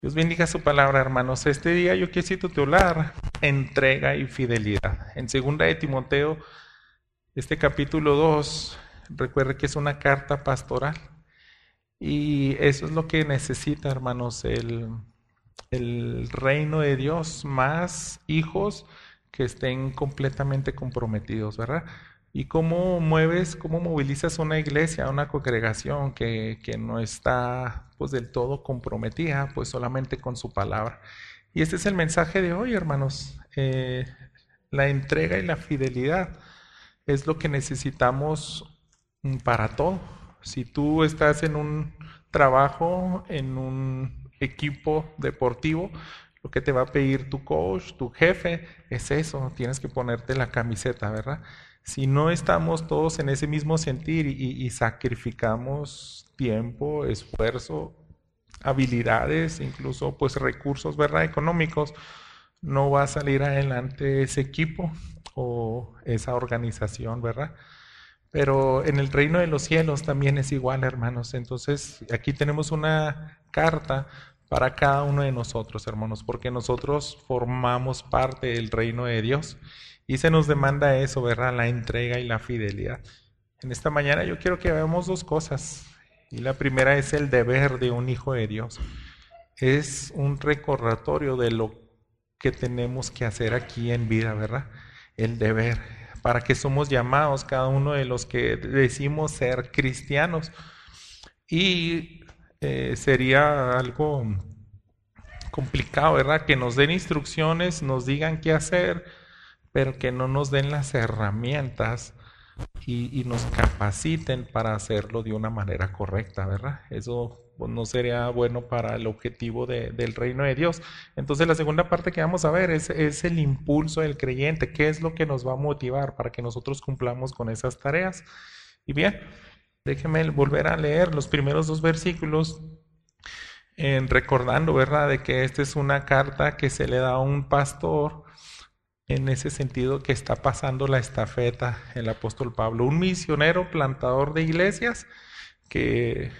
Dios bendiga su palabra, hermanos. Este día yo quisiera titular entrega y fidelidad. En segunda de Timoteo, este capítulo 2, recuerde que es una carta pastoral. Y eso es lo que necesita, hermanos, el reino de Dios, más hijos que estén completamente comprometidos, ¿verdad? ¿Y cómo mueves, cómo movilizas una iglesia, una congregación que no está pues del todo comprometida, pues solamente con su palabra? Y este es el mensaje de hoy, hermanos. La entrega y la fidelidad es lo que necesitamos para todo. Si tú estás en un trabajo, en un equipo deportivo, lo que te va a pedir tu coach, tu jefe, es eso, tienes que ponerte la camiseta, ¿verdad? Si no estamos todos en ese mismo sentir y sacrificamos tiempo, esfuerzo, habilidades, incluso pues recursos, ¿verdad? Económicos, no va a salir adelante ese equipo o esa organización, ¿verdad? Pero en el reino de los cielos también es igual, hermanos. Entonces, aquí tenemos una carta para cada uno de nosotros, hermanos, porque nosotros formamos parte del reino de Dios y se nos demanda eso, ¿verdad? La entrega y la fidelidad. En esta mañana yo quiero que veamos dos cosas. Y la primera es el deber de un hijo de Dios. Es un recordatorio de lo que tenemos que hacer aquí en vida, ¿verdad? El deber, para que somos llamados cada uno de los que decimos ser cristianos. Y sería algo complicado, ¿verdad? Que nos den instrucciones, nos digan qué hacer, pero que no nos den las herramientas y nos capaciten para hacerlo de una manera correcta, ¿verdad? Eso pues, no sería bueno para el objetivo del reino de Dios. Entonces la segunda parte que vamos a ver es el impulso del creyente, qué es lo que nos va a motivar para que nosotros cumplamos con esas tareas. Y bien, déjenme volver a leer los primeros dos versículos, recordando, ¿verdad?, de que esta es una carta que se le da a un pastor en ese sentido que está pasando la estafeta el apóstol Pablo, un misionero plantador de iglesias que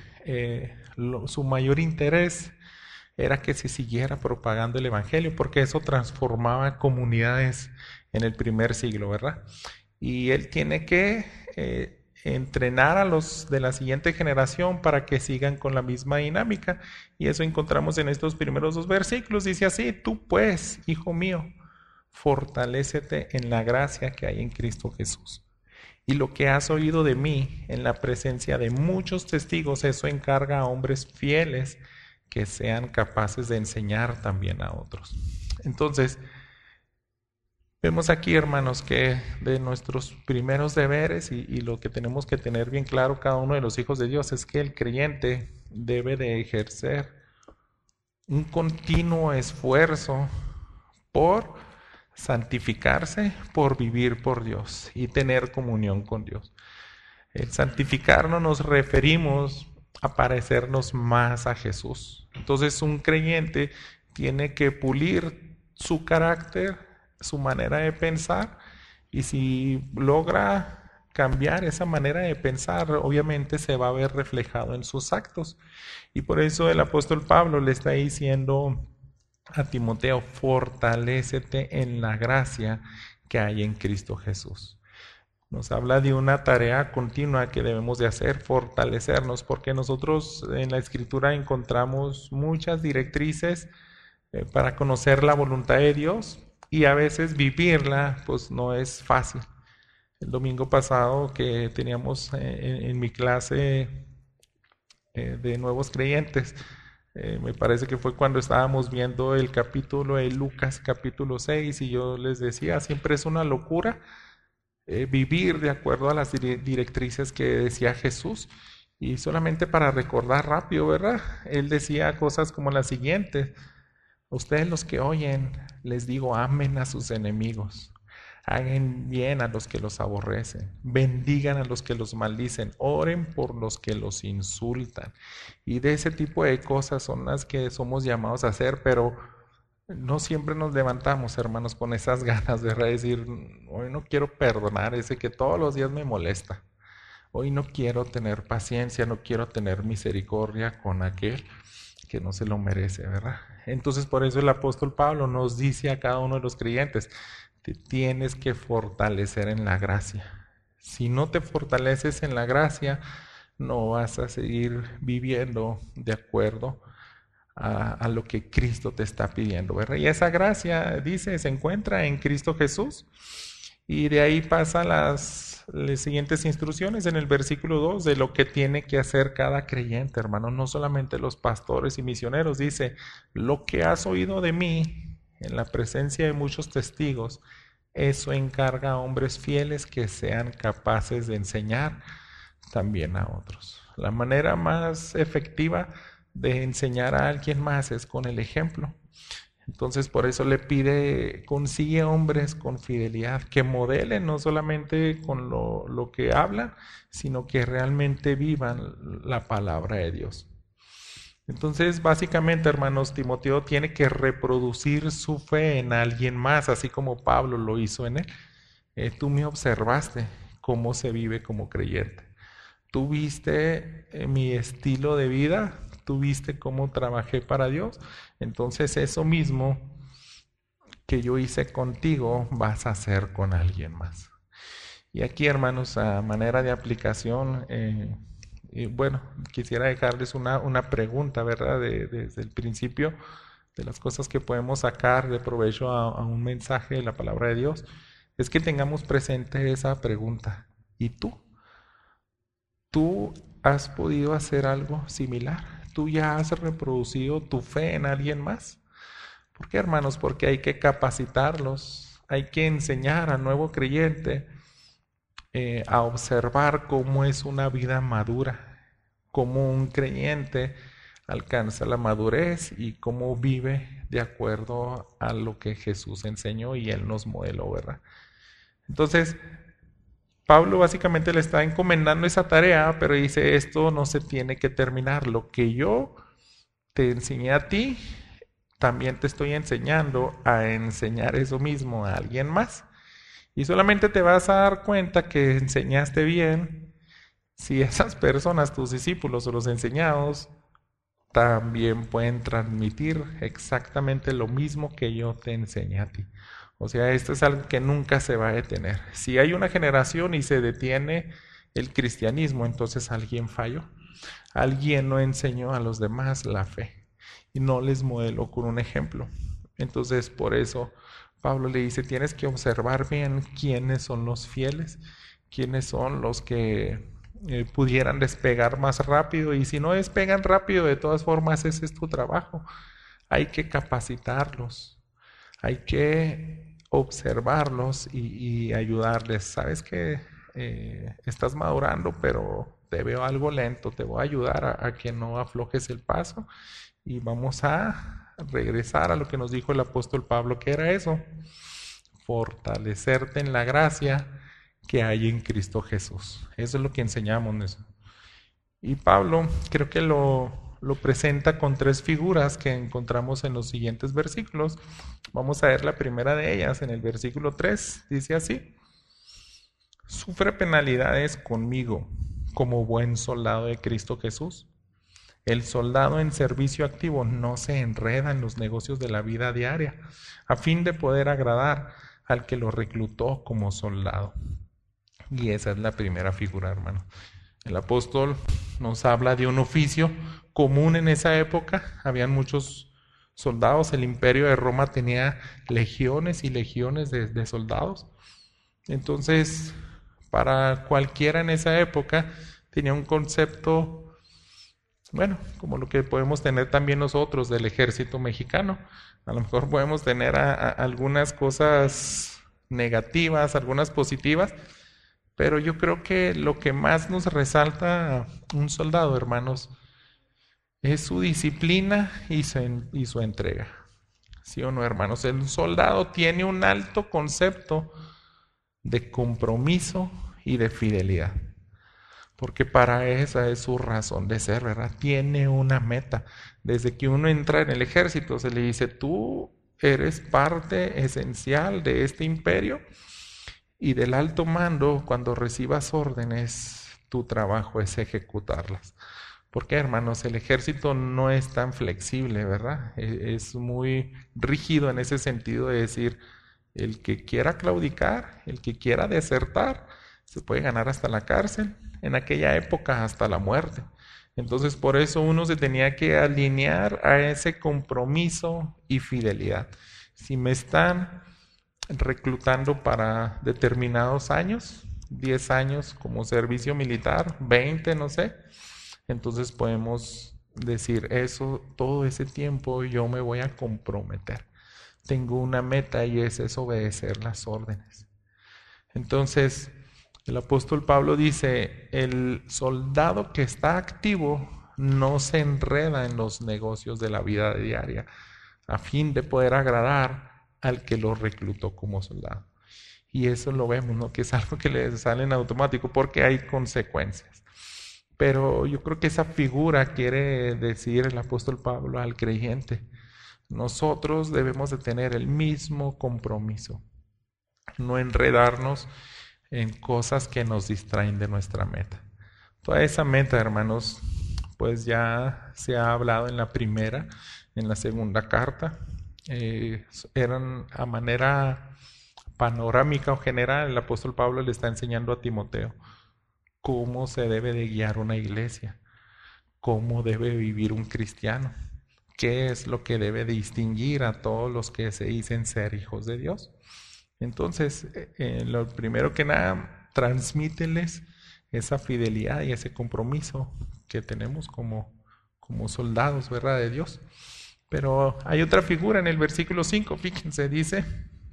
su mayor interés era que se siguiera propagando el evangelio, porque eso transformaba comunidades en el primer siglo, ¿verdad? Y él tiene que entrenar a los de la siguiente generación para que sigan con la misma dinámica, y eso encontramos en estos primeros dos versículos. Dice así: tú pues, hijo mío, fortalécete en la gracia que hay en Cristo Jesús. Y lo que has oído de mí en la presencia de muchos testigos, eso encarga a hombres fieles que sean capaces de enseñar también a otros. Entonces, vemos aquí, hermanos, que de nuestros primeros deberes y lo que tenemos que tener bien claro cada uno de los hijos de Dios es que el creyente debe de ejercer un continuo esfuerzo por santificarse, por vivir por Dios y tener comunión con Dios. El santificarnos nos referimos a parecernos más a Jesús. Entonces un creyente tiene que pulir su carácter, su manera de pensar, y si logra cambiar esa manera de pensar, obviamente se va a ver reflejado en sus actos. Y por eso el apóstol Pablo le está diciendo a Timoteo: fortalécete en la gracia que hay en Cristo Jesús. Nos habla de una tarea continua que debemos de hacer, fortalecernos, porque nosotros en la Escritura encontramos muchas directrices para conocer la voluntad de Dios, y a veces vivirla pues no es fácil. El domingo pasado que teníamos en mi clase de nuevos creyentes, me parece que fue cuando estábamos viendo el capítulo de Lucas, capítulo 6, y yo les decía, siempre es una locura vivir de acuerdo a las directrices que decía Jesús. Y solamente para recordar rápido, ¿verdad? Él decía cosas como las siguientes: ustedes los que oyen, les digo, amen a sus enemigos, hagan bien a los que los aborrecen, bendigan a los que los maldicen, oren por los que los insultan. Y de ese tipo de cosas son las que somos llamados a hacer, pero no siempre nos levantamos, hermanos, con esas ganas de decir: hoy no quiero perdonar ese que todos los días me molesta. Hoy no quiero tener paciencia, no quiero tener misericordia con aquel que no se lo merece, ¿verdad? Entonces por eso el apóstol Pablo nos dice a cada uno de los creyentes, te tienes que fortalecer en la gracia. Si no te fortaleces en la gracia, no vas a seguir viviendo de acuerdo a lo que Cristo te está pidiendo, ¿verdad? Y esa gracia, dice, se encuentra en Cristo Jesús. Y de ahí pasa las siguientes instrucciones en el versículo 2 de lo que tiene que hacer cada creyente, hermano. No solamente los pastores y misioneros. Dice, lo que has oído de mí en la presencia de muchos testigos, eso encarga a hombres fieles que sean capaces de enseñar también a otros. La manera más efectiva de enseñar a alguien más es con el ejemplo. Entonces por eso le pide, consigue hombres con fidelidad, que modelen no solamente con lo que hablan, sino que realmente vivan la palabra de Dios. Entonces básicamente, hermanos, Timoteo tiene que reproducir su fe en alguien más, así como Pablo lo hizo en él. Tú me observaste cómo se vive como creyente. Tú viste mi estilo de vida, tú viste cómo trabajé para Dios, entonces eso mismo que yo hice contigo vas a hacer con alguien más. Y aquí, hermanos, a manera de aplicación, bueno, quisiera dejarles una pregunta, ¿verdad? Desde el principio, de las cosas que podemos sacar de provecho a un mensaje de la palabra de Dios, es que tengamos presente esa pregunta. ¿Y tú? ¿Tú has podido hacer algo similar? ¿Tú ya has reproducido tu fe en alguien más? ¿Por qué, hermanos? Porque hay que capacitarlos, hay que enseñar al nuevo creyente a observar cómo es una vida madura, cómo un creyente alcanza la madurez y cómo vive de acuerdo a lo que Jesús enseñó y Él nos modeló, ¿verdad? Entonces, Pablo básicamente le está encomendando esa tarea, pero dice, esto no se tiene que terminar. Lo que yo te enseñé a ti, también te estoy enseñando a enseñar eso mismo a alguien más. Y solamente te vas a dar cuenta que enseñaste bien si esas personas, tus discípulos o los enseñados, también pueden transmitir exactamente lo mismo que yo te enseñé a ti. O sea, esto es algo que nunca se va a detener. Si hay una generación y se detiene el cristianismo, entonces alguien falló. Alguien no enseñó a los demás la fe y no les modeló con un ejemplo. Entonces, por eso Pablo le dice, tienes que observar bien quiénes son los fieles, quiénes son los que pudieran despegar más rápido, y si no despegan rápido, de todas formas ese es tu trabajo. Hay que capacitarlos, hay que observarlos y ayudarles. Sabes que estás madurando, pero te veo algo lento, te voy a ayudar a que no aflojes el paso y vamos a regresar a lo que nos dijo el apóstol Pablo, que era eso, fortalecerte en la gracia que hay en Cristo Jesús. Eso es lo que enseñamos en eso. Y Pablo creo que lo presenta con tres figuras que encontramos en los siguientes versículos. Vamos a ver la primera de ellas en el versículo 3. Dice así: sufre penalidades conmigo como buen soldado de Cristo Jesús. El soldado en servicio activo no se enreda en los negocios de la vida diaria a fin de poder agradar al que lo reclutó como soldado. Y esa es la primera figura, hermano. El apóstol nos habla de un oficio común en esa época. Habían muchos soldados. El imperio de Roma tenía legiones y legiones de soldados. Entonces, para cualquiera en esa época tenía un concepto, bueno, como lo que podemos tener también nosotros del ejército mexicano. A lo mejor podemos tener algunas cosas negativas, algunas positivas, pero yo creo que lo que más nos resalta un soldado, hermanos, es su disciplina y su entrega. ¿Sí o no, hermanos? El soldado tiene un alto concepto de compromiso y de fidelidad, porque para esa es su razón de ser, ¿verdad? Tiene una meta. Desde que uno entra en el ejército se le dice, tú eres parte esencial de este imperio y del alto mando. Cuando recibas órdenes, tu trabajo es ejecutarlas. ¿Por qué, hermanos? El ejército no es tan flexible, ¿verdad? Es muy rígido en ese sentido de decir, el que quiera claudicar, el que quiera desertar, se puede ganar hasta la cárcel, en aquella época hasta la muerte. Entonces por eso uno se tenía que alinear a ese compromiso y fidelidad. Si me están reclutando para determinados años, 10 años como servicio militar, 20, no sé, entonces podemos decir eso, todo ese tiempo yo me voy a comprometer. Tengo una meta y es obedecer las órdenes. Entonces, el apóstol Pablo dice, el soldado que está activo no se enreda en los negocios de la vida diaria a fin de poder agradar al que lo reclutó como soldado. Y eso lo vemos, ¿no? Que es algo que le sale en automático porque hay consecuencias. Pero yo creo que esa figura quiere decir el apóstol Pablo al creyente. Nosotros debemos de tener el mismo compromiso, no enredarnos en cosas que nos distraen de nuestra meta. Toda esa meta, hermanos, pues ya se ha hablado en la primera, en la segunda carta. Eran a manera panorámica o general, el apóstol Pablo le está enseñando a Timoteo cómo se debe de guiar una iglesia, cómo debe vivir un cristiano, qué es lo que debe distinguir a todos los que se dicen ser hijos de Dios. Entonces, lo primero que nada, transmíteles esa fidelidad y ese compromiso que tenemos como soldados, ¿verdad?, de Dios. Pero hay otra figura en el versículo 5, fíjense, dice,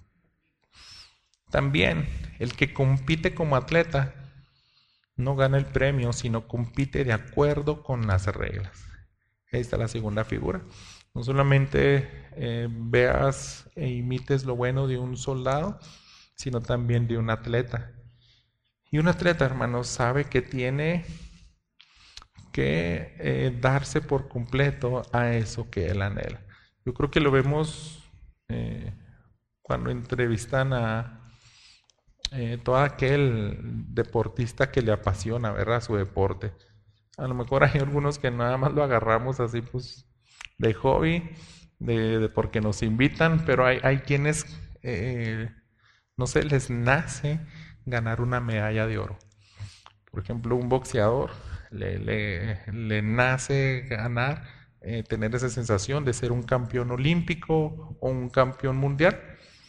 también el que compite como atleta no gana el premio, sino compite de acuerdo con las reglas. Ahí está la segunda figura. No solamente veas e imites lo bueno de un soldado, sino también de un atleta. Y un atleta, hermanos, sabe que tiene que darse por completo a eso que él anhela. Yo creo que lo vemos cuando entrevistan a todo aquel deportista que le apasiona, ¿verdad?, su deporte. A lo mejor hay algunos que nada más lo agarramos así, pues, de hobby, de porque nos invitan, pero hay quienes no se les nace ganar una medalla de oro. Por ejemplo, un boxeador le nace ganar, tener esa sensación de ser un campeón olímpico o un campeón mundial.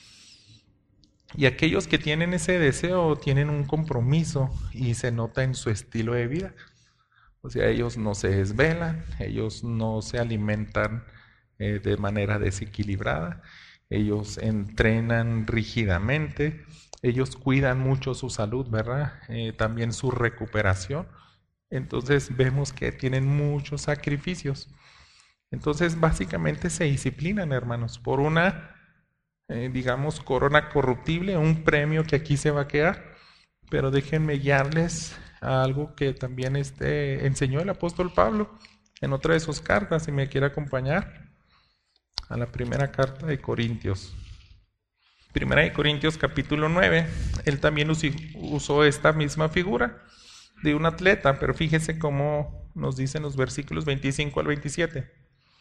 Y aquellos que tienen ese deseo tienen un compromiso y se nota en su estilo de vida. O sea, ellos no se desvelan, ellos no se alimentan de manera desequilibrada, ellos entrenan rígidamente, ellos cuidan mucho su salud, ¿verdad? También su recuperación. Entonces vemos que tienen muchos sacrificios. Entonces básicamente se disciplinan, hermanos, por una digamos, corona corruptible, un premio que aquí se va a quedar. Pero déjenme guiarles a algo que también enseñó el apóstol Pablo en otra de sus cartas, si me quiere acompañar, a la primera carta de Corintios. Primera de Corintios capítulo 9, él también usó esta misma figura de un atleta, pero fíjese cómo nos dicen los versículos 25 al 27.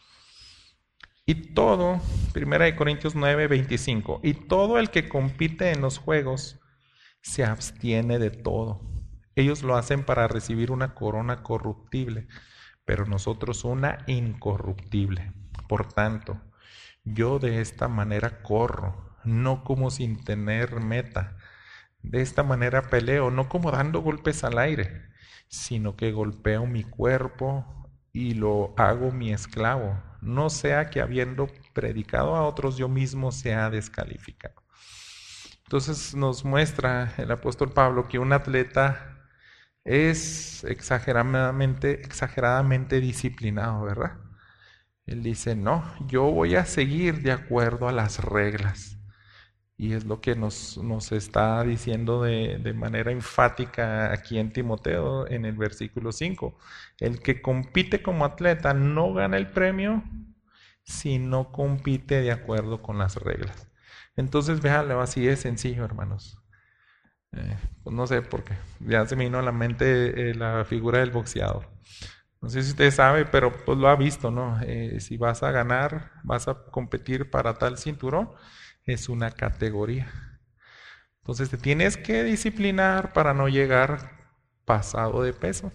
Y todo, Primera de Corintios 9, 25, y todo el que compite en los juegos se abstiene de todo. Ellos lo hacen para recibir una corona corruptible, pero nosotros una incorruptible. Por tanto, yo de esta manera corro, no como sin tener meta. De esta manera peleo, no como dando golpes al aire, sino que golpeo mi cuerpo y lo hago mi esclavo, no sea que habiendo predicado a otros yo mismo sea descalificado. Entonces nos muestra el apóstol Pablo que un atleta es exageradamente disciplinado, ¿verdad? Él dice, no, yo voy a seguir de acuerdo a las reglas. Y es lo que nos está diciendo de manera enfática aquí en Timoteo en el versículo 5. El que compite como atleta no gana el premio si no compite de acuerdo con las reglas. Entonces, véanlo, así de sencillo, hermanos. Pues no sé por qué. Ya se me vino a la mente la figura del boxeador. No sé si usted sabe, pero pues lo ha visto, ¿no? Si vas a ganar, vas a competir para tal cinturón, es una categoría. Entonces te tienes que disciplinar para no llegar pasado de peso.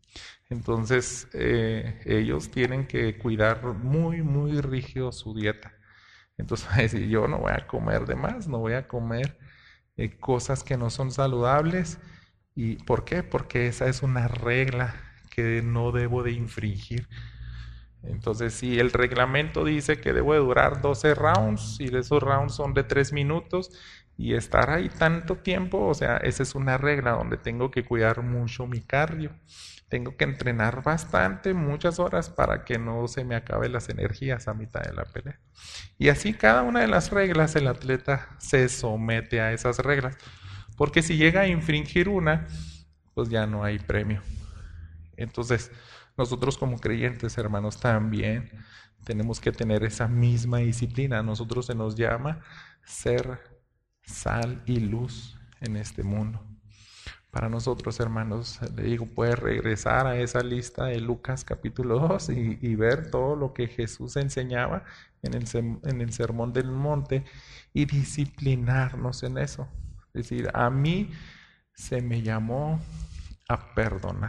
Entonces ellos tienen que cuidar muy, muy rígido su dieta. Entonces va a decir, yo no voy a comer de más, no voy a comer cosas que no son saludables. ¿Y por qué? Porque esa es una regla que no debo de infringir. Entonces, si el reglamento dice que debo de durar 12 rounds y de esos rounds son de 3 minutos y estar ahí tanto tiempo, o sea, esa es una regla donde tengo que cuidar mucho mi cardio. Tengo que entrenar bastante, muchas horas para que no se me acaben las energías a mitad de la pelea. Y así cada una de las reglas el atleta se somete a esas reglas. Porque si llega a infringir una, pues ya no hay premio. Entonces, nosotros como creyentes, hermanos, también tenemos que tener esa misma disciplina. A nosotros se nos llama ser sal y luz en este mundo. Para nosotros, hermanos, le digo, puede regresar a esa lista de Lucas capítulo 2 y ver todo lo que Jesús enseñaba en el Sermón del Monte y disciplinarnos en eso. Es decir, a mí se me llamó a perdonar,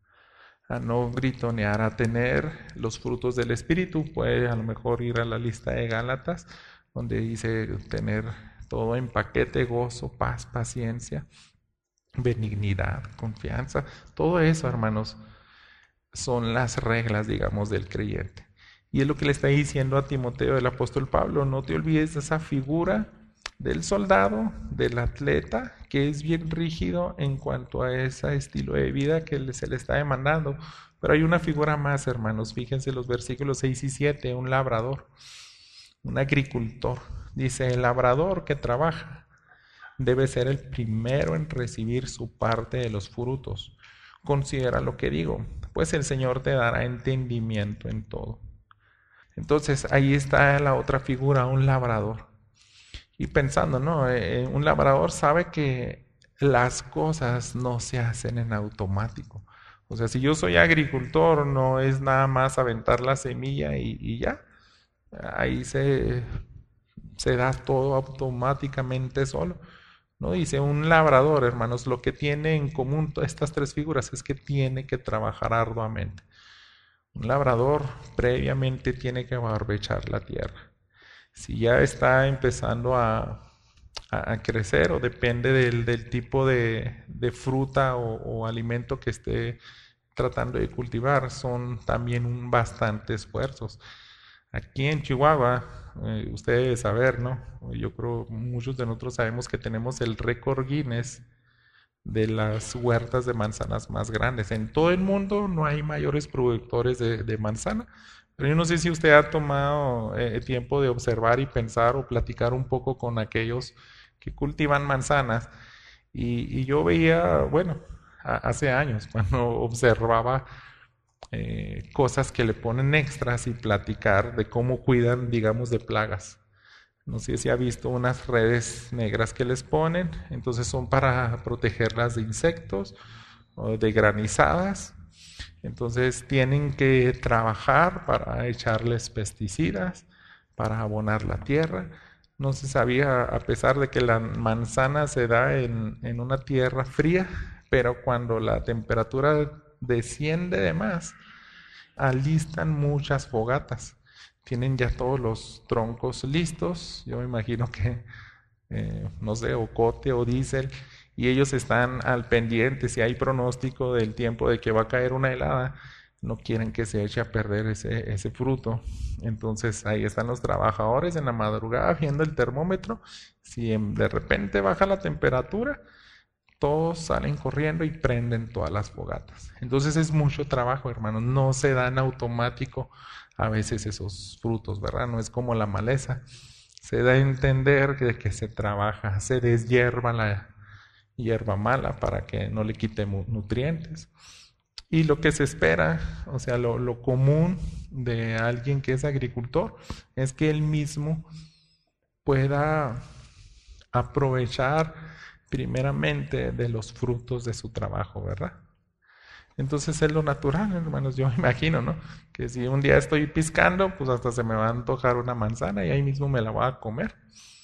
a no gritonear, a tener los frutos del Espíritu. Puede a lo mejor ir a la lista de Gálatas, donde dice tener todo en paquete: gozo, paz, paciencia, benignidad, confianza. Todo eso, hermanos, son las reglas, digamos, del creyente. Y es lo que le está diciendo a Timoteo el apóstol Pablo: no te olvides de esa figura del soldado, del atleta, que es bien rígido en cuanto a ese estilo de vida que se le está demandando. Pero hay una figura más, hermanos. Fíjense los versículos 6 y 7, un labrador, un agricultor. Dice, el labrador que trabaja debe ser el primero en recibir su parte de los frutos. Considera lo que digo, pues el Señor te dará entendimiento en todo. Entonces ahí está la otra figura, un labrador. Y pensando, ¿no? Un labrador sabe que las cosas no se hacen en automático. O sea, si yo soy agricultor, no es nada más aventar la semilla y ya. Ahí se da todo automáticamente solo. ¿No? Dice un labrador, hermanos, lo que tiene en común estas tres figuras es que tiene que trabajar arduamente. Un labrador previamente tiene que barbechar la tierra. Si ya está empezando a crecer, o depende del tipo de fruta o alimento que esté tratando de cultivar, son también bastante esfuerzos. Aquí en Chihuahua, usted debe saber, ¿no? Yo creo muchos de nosotros sabemos que tenemos el récord Guinness de las huertas de manzanas más grandes. En todo el mundo no hay mayores productores de manzana, pero yo no sé si usted ha tomado tiempo de observar y pensar o platicar un poco con aquellos que cultivan manzanas. Y yo veía, bueno, hace años, cuando observaba cosas que le ponen extras y platicar de cómo cuidan, digamos, de plagas. No sé si ha visto unas redes negras que les ponen, entonces son para protegerlas de insectos o de granizadas. Entonces tienen que trabajar para echarles pesticidas, para abonar la tierra. No se sabía, a pesar de que la manzana se da en una tierra fría, pero cuando la temperatura desciende de más, alistan muchas fogatas. Tienen ya todos los troncos listos. Yo me imagino que, no sé, ocote o diésel, y ellos están al pendiente. Si hay pronóstico del tiempo de que va a caer una helada, no quieren que se eche a perder ese fruto. Entonces ahí están los trabajadores en la madrugada viendo el termómetro. Si de repente baja la temperatura, todos salen corriendo y prenden todas las fogatas. Entonces es mucho trabajo, hermanos. No se dan automático a veces esos frutos, ¿verdad? No es como la maleza. Se da a entender que se trabaja, se deshierva la hierba mala para que no le quite nutrientes. Y lo que se espera, o sea, lo común de alguien que es agricultor, es que él mismo pueda aprovechar primeramente de los frutos de su trabajo, ¿verdad? Entonces es lo natural, hermanos, yo me imagino, ¿no? Que si un día estoy piscando, pues hasta se me va a antojar una manzana y ahí mismo me la voy a comer.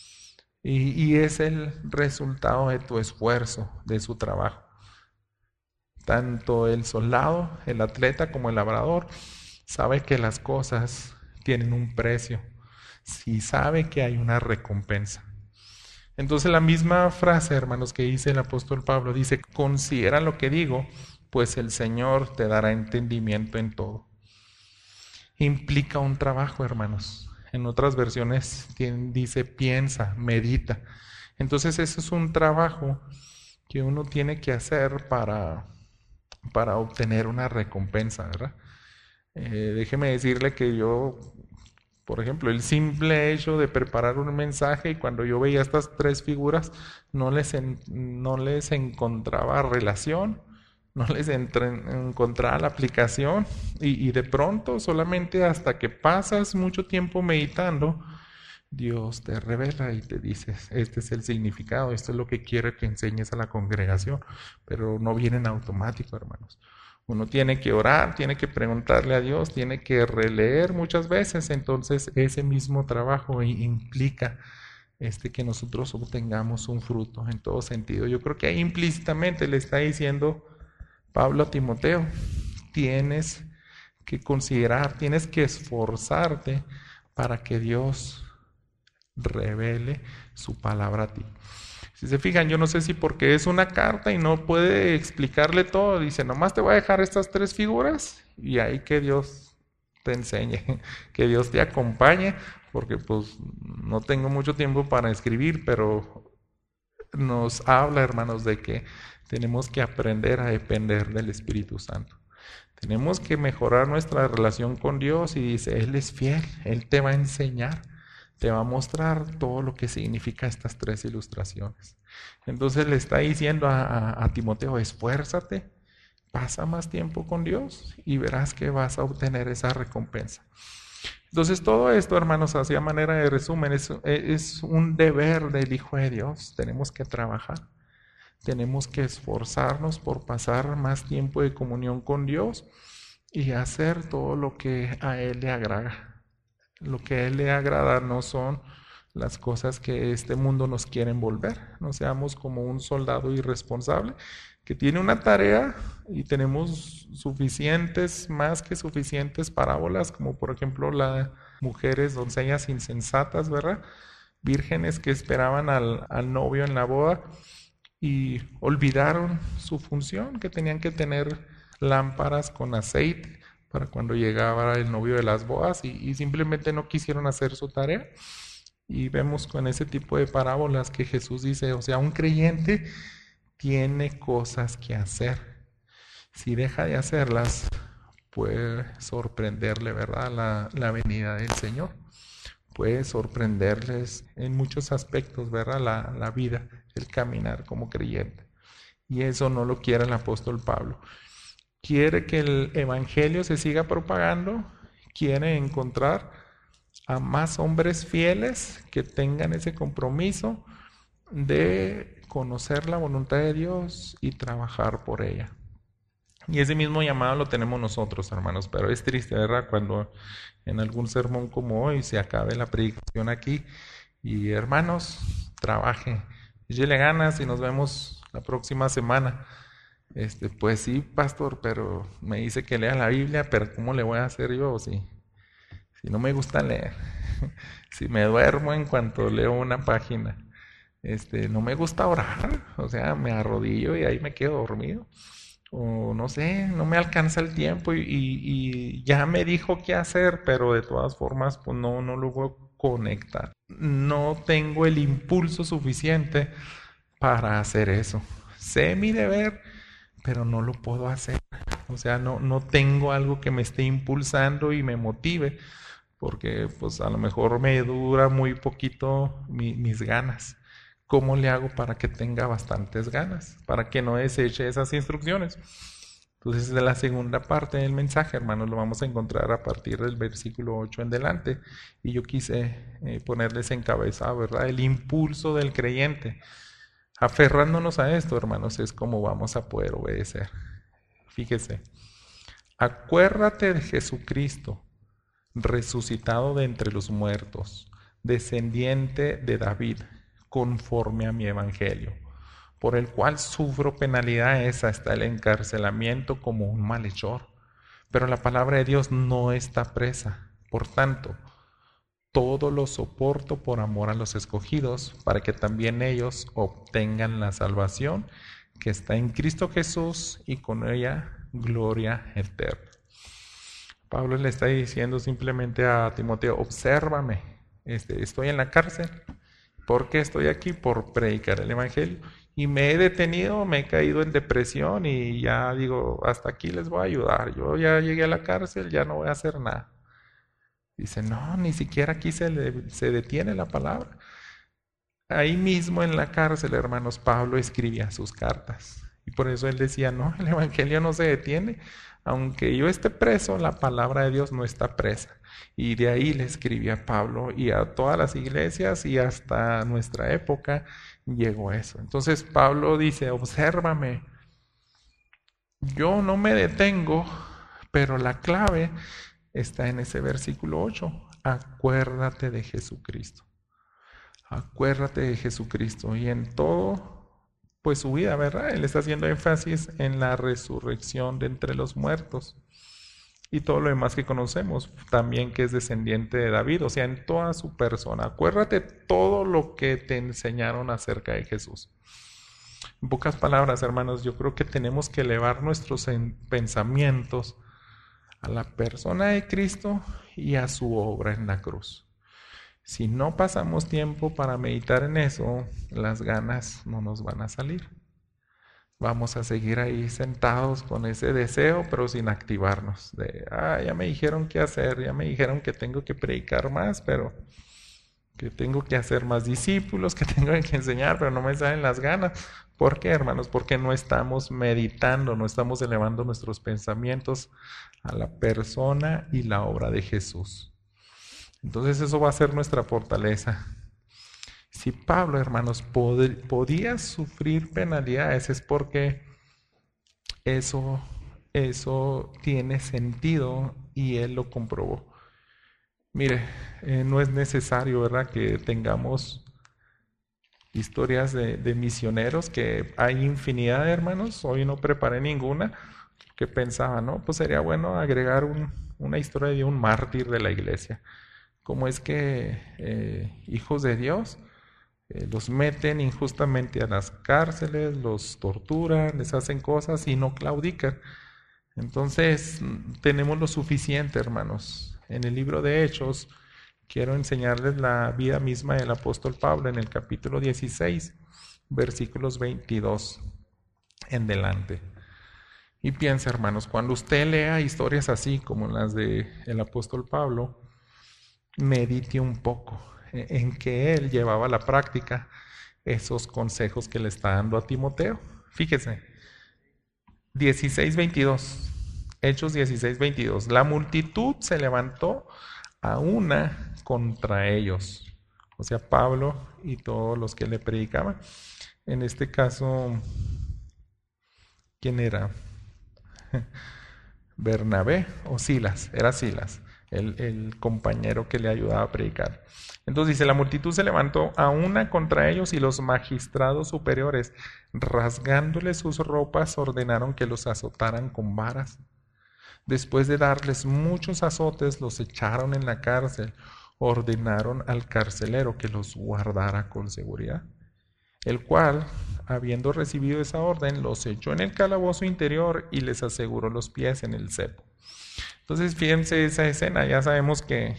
Y es el resultado de tu esfuerzo, de su trabajo. Tanto el soldado, el atleta como el labrador sabe que las cosas tienen un precio, si sabe que hay una recompensa. Entonces la misma frase, hermanos, que dice el apóstol Pablo, dice, considera lo que digo, pues el Señor te dará entendimiento en todo. Implica un trabajo, hermanos. En otras versiones dice piensa, medita. Entonces eso es un trabajo que uno tiene que hacer para obtener una recompensa, ¿verdad? Déjeme decirle que yo, por ejemplo, el simple hecho de preparar un mensaje y cuando yo veía estas tres figuras no les encontraba relación, no les encontraba la aplicación y de pronto solamente hasta que pasas mucho tiempo meditando, Dios te revela y te dice, este es el significado, esto es lo que quiere que enseñes a la congregación, pero no viene en automático, hermanos. Uno tiene que orar, tiene que preguntarle a Dios, tiene que releer muchas veces, entonces ese mismo trabajo implica que nosotros obtengamos un fruto en todo sentido. Yo creo que ahí implícitamente le está diciendo Pablo a Timoteo, tienes que considerar, tienes que esforzarte para que Dios revele su palabra a ti. Si se fijan, yo no sé si porque es una carta y no puede explicarle todo, dice, nomás te voy a dejar estas tres figuras y ahí que Dios te enseñe, que Dios te acompañe, porque pues no tengo mucho tiempo para escribir, pero nos habla, hermanos, de que tenemos que aprender a depender del Espíritu Santo. Tenemos que mejorar nuestra relación con Dios y dice, Él es fiel, Él te va a enseñar, te va a mostrar todo lo que significa estas tres ilustraciones. Entonces le está diciendo a Timoteo, esfuérzate, pasa más tiempo con Dios y verás que vas a obtener esa recompensa. Entonces todo esto, hermanos, así a manera de resumen, es un deber del Hijo de Dios. Tenemos que trabajar, tenemos que esforzarnos por pasar más tiempo de comunión con Dios y hacer todo lo que a Él le agrada. Lo que a Él le agrada no son las cosas que este mundo nos quiere envolver. No seamos como un soldado irresponsable que tiene una tarea y tenemos suficientes, más que suficientes parábolas, como por ejemplo las mujeres, doncellas insensatas, ¿verdad? Vírgenes que esperaban al novio en la boda y olvidaron su función, que tenían que tener lámparas con aceite para cuando llegaba el novio de las bodas y simplemente no quisieron hacer su tarea. Y vemos con ese tipo de parábolas que Jesús dice, o sea, un creyente tiene cosas que hacer. Si deja de hacerlas, puede sorprenderle, ¿verdad? La venida del Señor. Puede sorprenderles en muchos aspectos, ¿verdad? La vida, el caminar como creyente. Y eso no lo quiere el apóstol Pablo. Quiere que el evangelio se siga propagando, quiere encontrar a más hombres fieles que tengan ese compromiso de conocer la voluntad de Dios y trabajar por ella. Y ese mismo llamado lo tenemos nosotros, hermanos, pero es triste, ¿verdad? Cuando en algún sermón como hoy se acabe la predicación aquí y hermanos, trabajen, échele ganas y nos vemos la próxima semana. Pues sí, pastor, pero me dice que lea la Biblia, pero ¿cómo le voy a hacer yo si no me gusta leer? Si me duermo en cuanto leo una página. No me gusta orar, o sea, me arrodillo y ahí me quedo dormido. O no sé, no me alcanza el tiempo y ya me dijo qué hacer, pero de todas formas, pues no lo voy a conectar. No tengo el impulso suficiente para hacer eso. Sé mi deber, pero no lo puedo hacer. O sea, no tengo algo que me esté impulsando y me motive, porque pues a lo mejor me dura muy poquito mis ganas. ¿Cómo le hago para que tenga bastantes ganas? Para que no deseche esas instrucciones. Entonces, de la segunda parte del mensaje, hermanos, lo vamos a encontrar a partir del versículo 8 en adelante. Y yo quise ponerles en cabeza, ¿verdad? El impulso del creyente. Aferrándonos a esto, hermanos, es como vamos a poder obedecer. Fíjese, acuérdate de Jesucristo, resucitado de entre los muertos, descendiente de David, conforme a mi evangelio, por el cual sufro penalidades hasta el encarcelamiento como un malhechor. Pero la palabra de Dios no está presa. Por tanto, todo lo soporto por amor a los escogidos, para que también ellos obtengan la salvación que está en Cristo Jesús y con ella gloria eterna. Pablo le está diciendo simplemente a Timoteo, obsérvame, estoy en la cárcel. ¿Por qué estoy aquí? Por predicar el evangelio. Y me he detenido, me he caído en depresión y ya digo, hasta aquí les voy a ayudar. Yo ya llegué a la cárcel, ya no voy a hacer nada. Dice, no, ni siquiera aquí se detiene la palabra. Ahí mismo en la cárcel, hermanos, Pablo escribía sus cartas. Y por eso él decía, no, el evangelio no se detiene. Aunque yo esté preso, la palabra de Dios no está presa. Y de ahí le escribía Pablo y a todas las iglesias y hasta nuestra época llegó eso. Entonces Pablo dice, obsérvame. Yo no me detengo, pero la clave está en ese versículo 8. Acuérdate de Jesucristo. Acuérdate de Jesucristo. Y en todo, pues su vida, ¿verdad? Él está haciendo énfasis en la resurrección de entre los muertos. Y todo lo demás que conocemos, también que es descendiente de David, o sea, en toda su persona. Acuérdate todo lo que te enseñaron acerca de Jesús. En pocas palabras, hermanos, yo creo que tenemos que elevar nuestros pensamientos a la persona de Cristo y a su obra en la cruz. Si no pasamos tiempo para meditar en eso, las ganas no nos van a salir. Vamos a seguir ahí sentados con ese deseo, pero sin activarnos. Ya me dijeron qué hacer, ya me dijeron que tengo que predicar más, pero que tengo que hacer más discípulos, que tengo que enseñar, pero no me salen las ganas. ¿Por qué, hermanos? Porque no estamos meditando, no estamos elevando nuestros pensamientos a la persona y la obra de Jesús. Entonces eso va a ser nuestra fortaleza. Si Pablo, hermanos, podía sufrir penalidades, es porque eso tiene sentido y él lo comprobó. Mire, no es necesario, ¿verdad?, que tengamos historias de misioneros, que hay infinidad de hermanos. Hoy no preparé ninguna, que pensaba, ¿no? Pues sería bueno agregar una historia de un mártir de la iglesia. Cómo es que hijos de Dios los meten injustamente a las cárceles, los torturan, les hacen cosas y no claudican. Entonces, tenemos lo suficiente, hermanos. En el libro de Hechos, quiero enseñarles la vida misma del apóstol Pablo en el capítulo 16, versículos 22 en delante. Y piensa, hermanos, cuando usted lea historias así como las del apóstol Pablo, medite un poco en que él llevaba a la práctica esos consejos que le está dando a Timoteo. Fíjese, 16:22, Hechos 16:22. La multitud se levantó a una contra ellos. O sea, Pablo y todos los que le predicaban. En este caso, ¿quién era? Bernabé o Silas, era Silas, el compañero que le ayudaba a predicar. Entonces dice, la multitud se levantó a una contra ellos y los magistrados superiores, rasgándoles sus ropas, ordenaron que los azotaran con varas. Después de darles muchos azotes, los echaron en la cárcel, ordenaron al carcelero que los guardara con seguridad, el cual, habiendo recibido esa orden, los echó en el calabozo interior y les aseguró los pies en el cepo. Entonces, fíjense esa escena. Ya sabemos que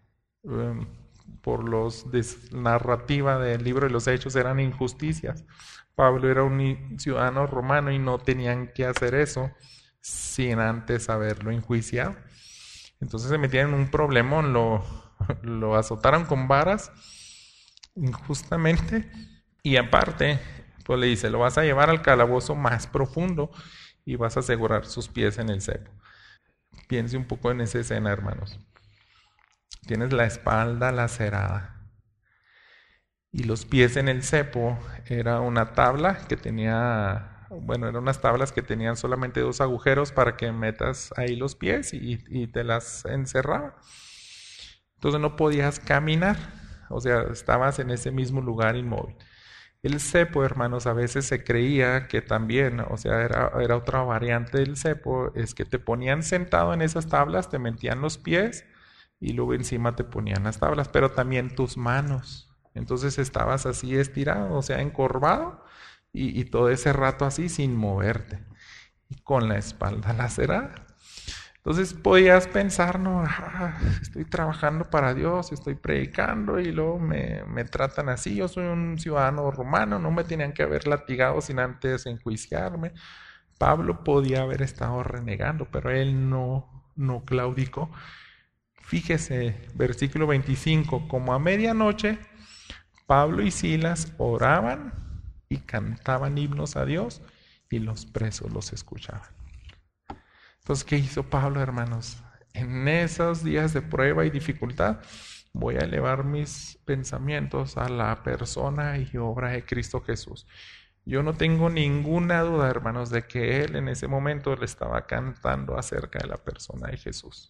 por los narrativa del libro de los Hechos eran injusticias. Pablo era un ciudadano romano y no tenían que hacer eso sin antes haberlo enjuiciado. Entonces se metían en un problemón, lo azotaron con varas injustamente. Y aparte, pues le dice, lo vas a llevar al calabozo más profundo y vas a asegurar sus pies en el cepo. Piense un poco en esa escena, hermanos. Tienes la espalda lacerada y los pies en el cepo. Era una tabla que tenía bueno, eran unas tablas que tenían solamente 2 agujeros para que metas ahí los pies y te las encerraba. Entonces no podías caminar, o sea, estabas en ese mismo lugar inmóvil. El cepo, hermanos, a veces se creía que también, o sea, era otra variante del cepo, es que te ponían sentado en esas tablas, te metían los pies y luego encima te ponían las tablas, pero también tus manos. Entonces estabas así estirado, o sea, encorvado y todo ese rato así sin moverte y con la espalda lacerada. Entonces podías pensar, no, estoy trabajando para Dios, estoy predicando y luego me tratan así, yo soy un ciudadano romano, no me tenían que haber latigado sin antes enjuiciarme. Pablo podía haber estado renegando, pero él no claudicó. Fíjese, versículo 25, como a medianoche, Pablo y Silas oraban y cantaban himnos a Dios y los presos los escuchaban. Entonces, ¿qué hizo Pablo, hermanos? En esos días de prueba y dificultad, voy a elevar mis pensamientos a la persona y obra de Cristo Jesús. Yo no tengo ninguna duda, hermanos, de que él en ese momento le estaba cantando acerca de la persona de Jesús.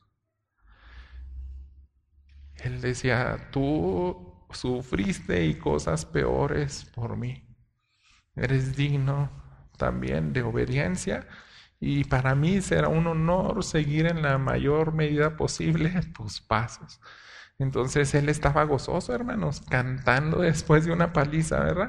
Él decía, tú sufriste y cosas peores por mí. Eres digno también de obediencia. Y para mí será un honor seguir en la mayor medida posible tus pasos. Entonces él estaba gozoso, hermanos, cantando después de una paliza, ¿verdad?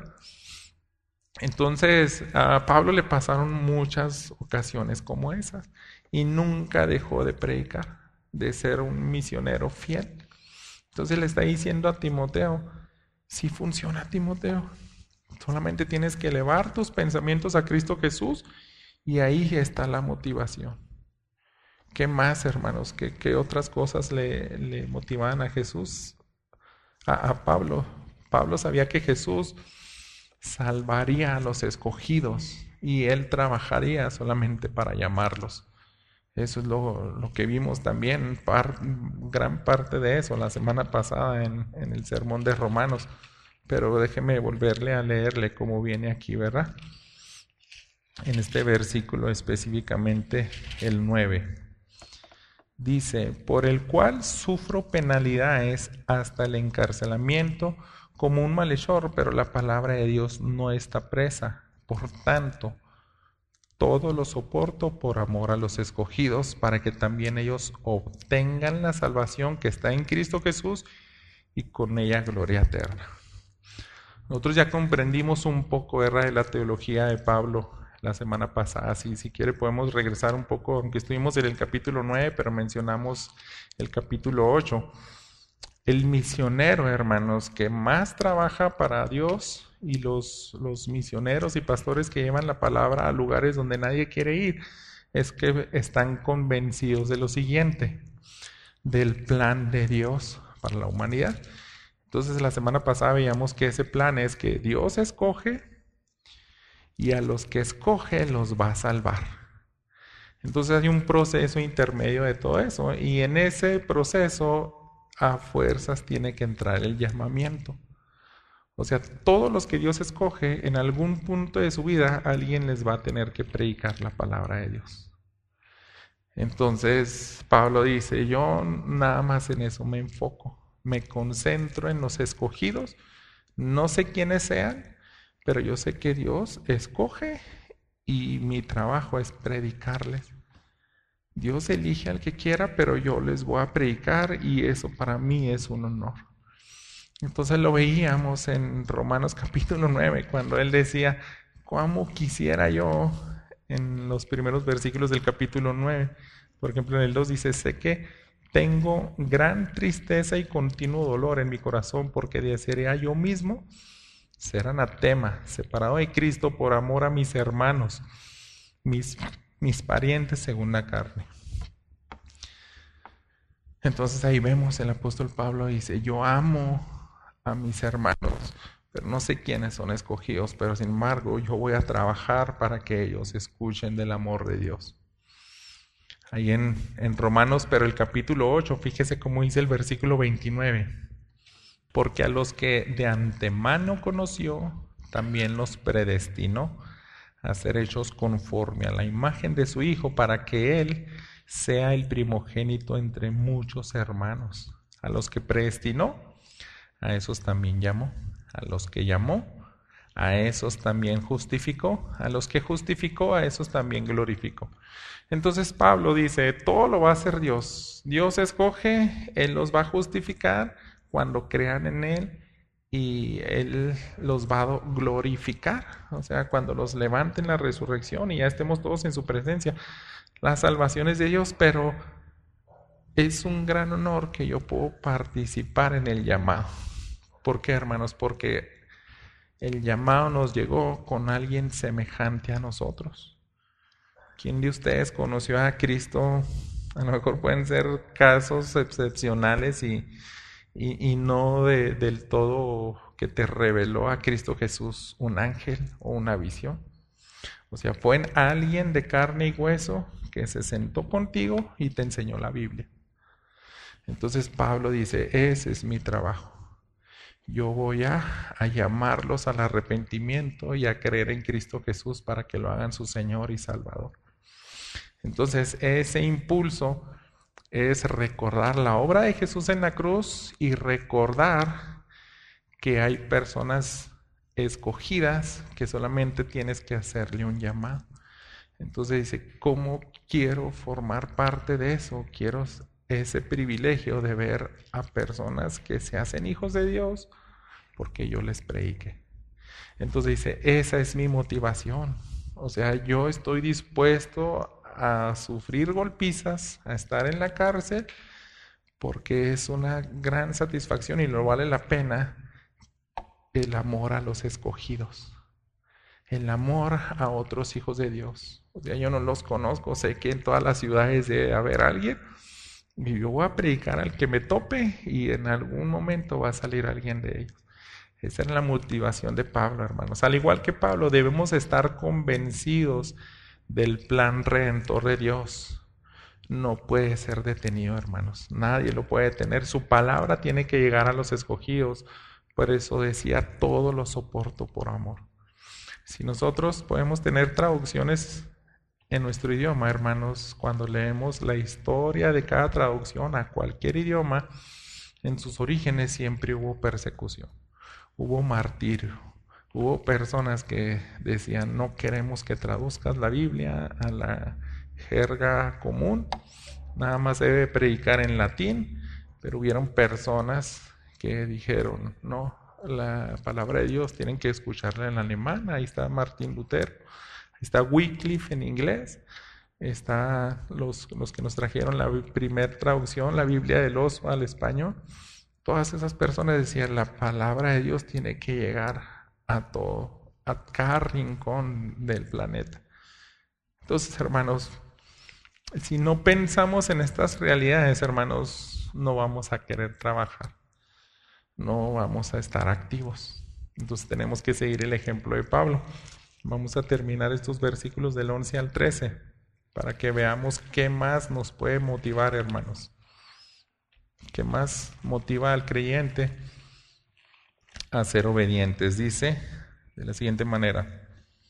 Entonces a Pablo le pasaron muchas ocasiones como esas y nunca dejó de predicar, de ser un misionero fiel. Entonces le está diciendo a Timoteo, sí funciona, Timoteo, solamente tienes que elevar tus pensamientos a Cristo Jesús. Y ahí está la motivación. ¿Qué más, hermanos? ¿Qué otras cosas le motivaban a Jesús? A Pablo. Pablo sabía que Jesús salvaría a los escogidos y él trabajaría solamente para llamarlos. Eso es lo que vimos también, gran parte de eso la semana pasada en el sermón de Romanos. Pero déjeme volverle a leerle cómo viene aquí, ¿verdad? En este versículo específicamente el 9. Dice, por el cual sufro penalidades hasta el encarcelamiento como un malhechor, pero la palabra de Dios no está presa. Por tanto, todo lo soporto por amor a los escogidos, para que también ellos obtengan la salvación que está en Cristo Jesús y con ella gloria eterna. Nosotros ya comprendimos un poco de la teología de Pablo la semana pasada. Si quiere podemos regresar un poco, aunque estuvimos en el capítulo 9, pero mencionamos el capítulo 8. El misionero, hermanos, que más trabaja para Dios y los misioneros y pastores que llevan la palabra a lugares donde nadie quiere ir, es que están convencidos de lo siguiente, del plan de Dios para la humanidad. Entonces la semana pasada veíamos que ese plan es que Dios escoge y a los que escoge los va a salvar. Entonces hay un proceso intermedio de todo eso y en ese proceso a fuerzas tiene que entrar el llamamiento. O sea, todos los que Dios escoge, en algún punto de su vida alguien les va a tener que predicar la palabra de Dios. Entonces Pablo dice, yo nada más en eso me enfoco, me concentro en los escogidos, no sé quiénes sean, pero yo sé que Dios escoge y mi trabajo es predicarles. Dios elige al que quiera, pero yo les voy a predicar y eso para mí es un honor. Entonces lo veíamos en Romanos capítulo 9, cuando él decía, ¿cómo quisiera yo? En los primeros versículos del capítulo 9, por ejemplo en el 2 dice, sé que tengo gran tristeza y continuo dolor en mi corazón porque desearía yo mismo ser anatema, separado de Cristo por amor a mis hermanos, mis parientes según la carne. Entonces ahí vemos el apóstol Pablo dice, yo amo a mis hermanos, pero no sé quiénes son escogidos, pero sin embargo yo voy a trabajar para que ellos escuchen del amor de Dios. Ahí en Romanos, pero el capítulo 8, fíjese cómo dice el versículo 29. Porque a los que de antemano conoció, también los predestinó a ser hechos conforme a la imagen de su Hijo, para que Él sea el primogénito entre muchos hermanos. A los que predestinó, a esos también llamó. A los que llamó, a esos también justificó. A los que justificó, a esos también glorificó. Entonces Pablo dice, todo lo va a hacer Dios. Dios escoge, Él los va a justificar cuando crean en Él y Él los va a glorificar. O sea, cuando los levante en la resurrección y ya estemos todos en su presencia. La salvación es de Dios, pero es un gran honor que yo puedo participar en el llamado. ¿Por qué, hermanos? Porque el llamado nos llegó con alguien semejante a nosotros. ¿Quién de ustedes conoció a Cristo? A lo mejor pueden ser casos excepcionales y no del todo que te reveló a Cristo Jesús un ángel o una visión. O sea, fue alguien de carne y hueso que se sentó contigo y te enseñó la Biblia. Entonces Pablo dice, ese es mi trabajo. Yo voy a llamarlos al arrepentimiento y a creer en Cristo Jesús para que lo hagan su Señor y Salvador. Entonces ese impulso es recordar la obra de Jesús en la cruz y recordar que hay personas escogidas que solamente tienes que hacerle un llamado. Entonces dice, ¿cómo quiero formar parte de eso? Quiero ese privilegio de ver a personas que se hacen hijos de Dios porque yo les prediqué. Entonces dice, esa es mi motivación. O sea, yo estoy dispuesto a sufrir golpizas, a estar en la cárcel, porque es una gran satisfacción y no vale la pena el amor a los escogidos, el amor a otros hijos de Dios. O sea, yo no los conozco, sé que en todas las ciudades debe haber alguien, y yo voy a predicar al que me tope y en algún momento va a salir alguien de ellos. Esa es la motivación de Pablo, hermanos. Al igual que Pablo, debemos estar convencidos del plan redentor de Dios. No puede ser detenido, hermanos. Nadie lo puede detener. Su palabra tiene que llegar a los escogidos. Por eso decía, todo lo soporto por amor. Si nosotros podemos tener traducciones en nuestro idioma, hermanos, cuando leemos la historia de cada traducción a cualquier idioma, en sus orígenes siempre hubo persecución, hubo martirio, hubo personas que decían, no queremos que traduzcas la Biblia a la jerga común, nada más debe predicar en latín, pero hubieron personas que dijeron, no, la palabra de Dios tienen que escucharla en alemán. Ahí está Martín Lutero, ahí está Wycliffe en inglés, está los que nos trajeron la primera traducción, la Biblia del Oso al español. Todas esas personas decían, la palabra de Dios tiene que llegar a todo, a cada rincón del planeta. Entonces, hermanos, si no pensamos en estas realidades, hermanos, no vamos a querer trabajar, no vamos a estar activos. Entonces tenemos que seguir el ejemplo de Pablo. Vamos a terminar estos versículos del 11 al 13 para que veamos qué más nos puede motivar, hermanos. ¿Qué más motiva al creyente a ser obedientes? Dice de la siguiente manera: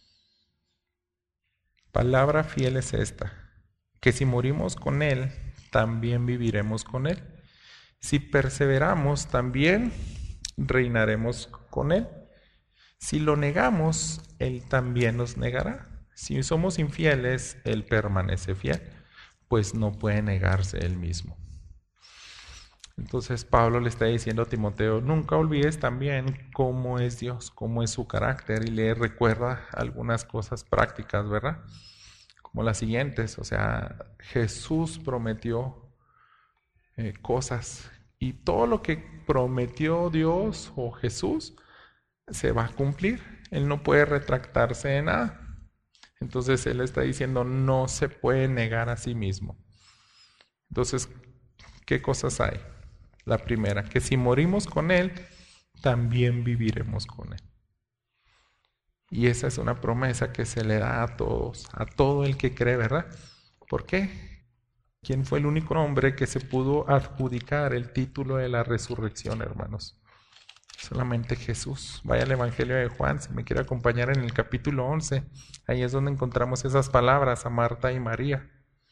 palabra fiel es esta, que si morimos con Él, también viviremos con Él. Si perseveramos, también reinaremos con Él. Si lo negamos, Él también nos negará. Si somos infieles, Él permanece fiel, pues no puede negarse Él mismo. Entonces Pablo le está diciendo a Timoteo, nunca olvides también cómo es Dios, cómo es su carácter, y le recuerda algunas cosas prácticas, ¿verdad? Como las siguientes, o sea, Jesús prometió cosas, y todo lo que prometió Dios o Jesús se va a cumplir. Él no puede retractarse de nada. Entonces Él está diciendo, no se puede negar a sí mismo. Entonces, ¿qué cosas hay? La primera, que si morimos con Él, también viviremos con Él. Y esa es una promesa que se le da a todos, a todo el que cree, ¿verdad? ¿Por qué? ¿Quién fue el único hombre que se pudo adjudicar el título de la resurrección, hermanos? Solamente Jesús. Vaya al Evangelio de Juan, si me quiere acompañar en el capítulo 11. Ahí es donde encontramos esas palabras a Marta y María.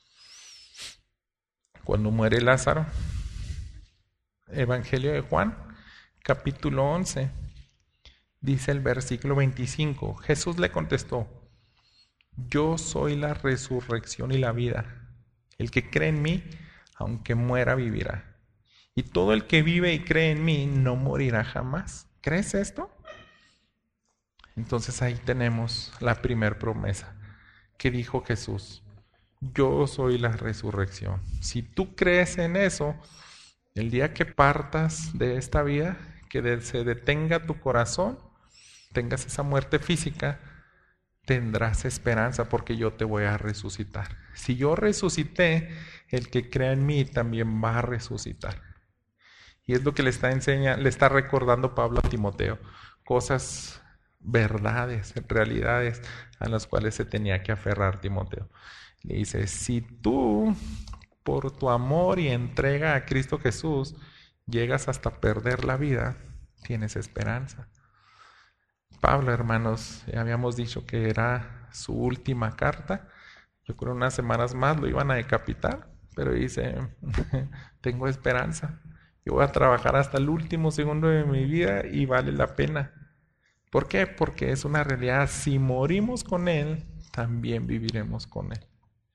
Cuando muere Lázaro. Evangelio de Juan, capítulo 11. Dice el versículo 25. Jesús le contestó: yo soy la resurrección y la vida. El que cree en mí, aunque muera, vivirá. Y todo el que vive y cree en mí no morirá jamás. ¿Crees esto? Entonces ahí tenemos la primera promesa que dijo Jesús. Yo soy la resurrección. Si tú crees en eso, el día que partas de esta vida, que se detenga tu corazón, tengas esa muerte física, tendrás esperanza porque yo te voy a resucitar. Si yo resucité, el que crea en mí también va a resucitar. Y es lo que le está recordando Pablo a Timoteo. Cosas, verdades, realidades a las cuales se tenía que aferrar Timoteo. Le dice, si tú, por tu amor y entrega a Cristo Jesús, llegas hasta perder la vida, tienes esperanza. Pablo, hermanos, ya habíamos dicho que era su última carta. Yo creo unas semanas más lo iban a decapitar, pero dice, tengo esperanza. Yo voy a trabajar hasta el último segundo de mi vida y vale la pena. ¿Por qué? Porque es una realidad. Si morimos con Él, también viviremos con Él.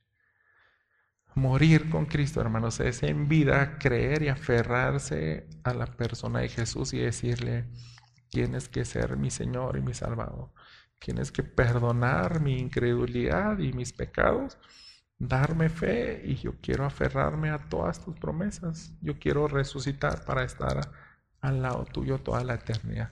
Morir con Cristo, hermanos, es en vida creer y aferrarse a la persona de Jesús y decirle, tienes que ser mi Señor y mi Salvador. Tienes que perdonar mi incredulidad y mis pecados, darme fe, y yo quiero aferrarme a todas tus promesas. Yo quiero resucitar para estar al lado tuyo toda la eternidad.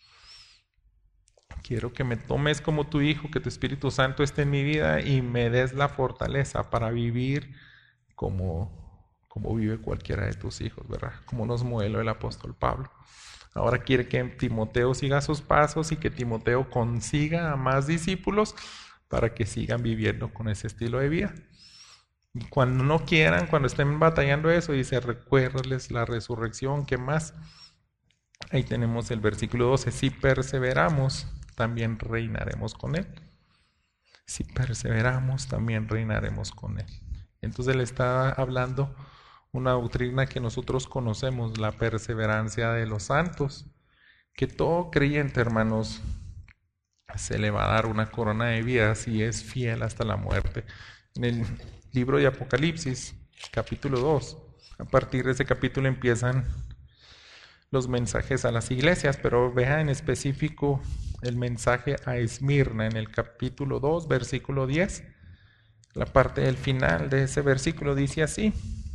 Quiero que me tomes como tu hijo, que tu Espíritu Santo esté en mi vida y me des la fortaleza para vivir como vive cualquiera de tus hijos, ¿verdad? Como nos modeló el apóstol Pablo. Ahora quiere que Timoteo siga sus pasos y que Timoteo consiga a más discípulos para que sigan viviendo con ese estilo de vida. Y cuando no quieran, cuando estén batallando eso, dice, recuérdales la resurrección. ¿Qué más? Ahí tenemos el versículo 12. Si perseveramos, también reinaremos con Él. Si perseveramos, también reinaremos con Él. Entonces le está hablando una doctrina que nosotros conocemos, la perseverancia de los santos, que todo creyente, hermanos, se le va a dar una corona de vida si es fiel hasta la muerte. En el libro de Apocalipsis, capítulo 2, a partir de ese capítulo empiezan los mensajes a las iglesias, pero vea en específico el mensaje a Esmirna en el capítulo 2, versículo 10. La parte del final de ese versículo dice así: